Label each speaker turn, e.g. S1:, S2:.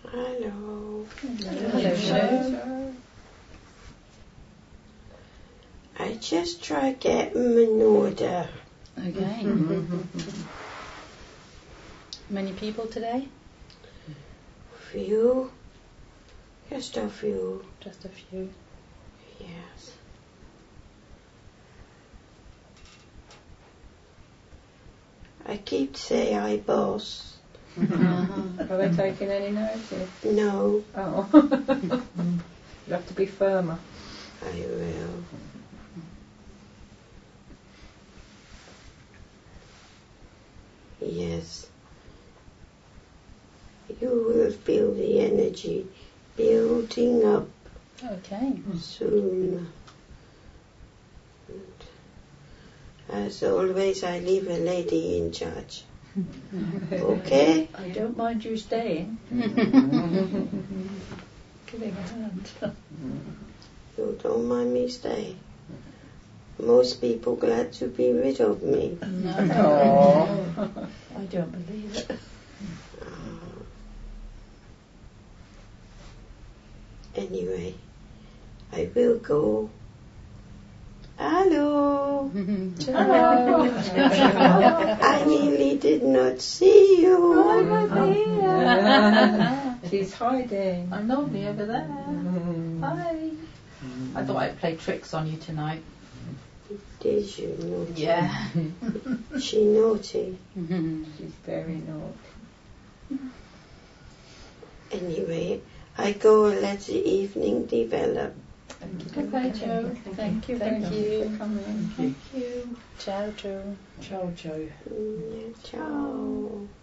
S1: Hello.
S2: Hello, Joe.
S1: I just try get them in order.
S2: Okay. Many people today?
S1: Few. Just a few.
S2: Just a few.
S1: Yes. I keep say I boss.
S3: Are they taking any notice?
S1: No,
S3: Oh. You have to be firmer.
S1: I will. Yes. You will feel the energy building up
S2: Okay.
S1: soon. And as always, I leave a lady in charge. Okay?
S4: I don't mind you staying. Giving a hand.
S1: You don't mind me stay. Most people glad to be rid of me.
S3: Oh.
S4: I don't believe it.
S1: Anyway, I will go. Hello. I nearly did not see you.
S3: She's hiding.
S4: I'm normally over there. Hi. I thought I'd play tricks on you tonight.
S1: Did you naughty?
S4: Yeah.
S1: She naughty.
S3: She's very naughty.
S1: Anyway, I go and let the evening develop.
S4: Okay, Joe. Thank you.
S3: Thank you for coming.
S4: Thank you.
S2: Ciao, Joe.
S4: Ciao, Joe.
S1: Ciao.